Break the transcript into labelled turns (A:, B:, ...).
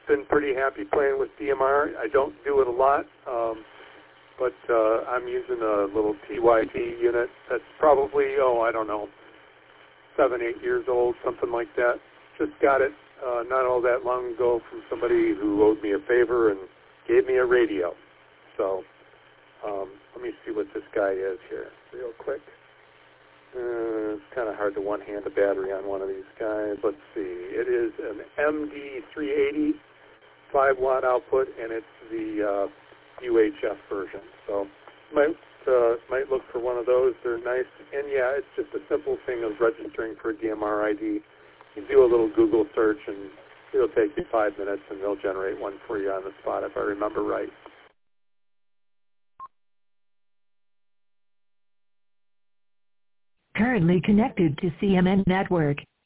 A: been pretty happy playing with DMR. I don't do it a lot, but I'm using a little TYT unit that's probably, I don't know, 7, 8 years old, something like that. Just got it not all that long ago from somebody who owed me a favor and gave me a radio. So let me see what this guy is here real quick. It's kind of hard to one-hand a battery on one of these guys. Let's see. It is an MD380, 5-watt output, and it's the UHF version. So might look for one of those. They're nice. And, yeah, it's just a simple thing of registering for a DMR ID. You do a little Google search, and it'll take you 5 minutes, and they'll generate one for you on the spot, if I remember right.
B: Currently connected to CMN Network.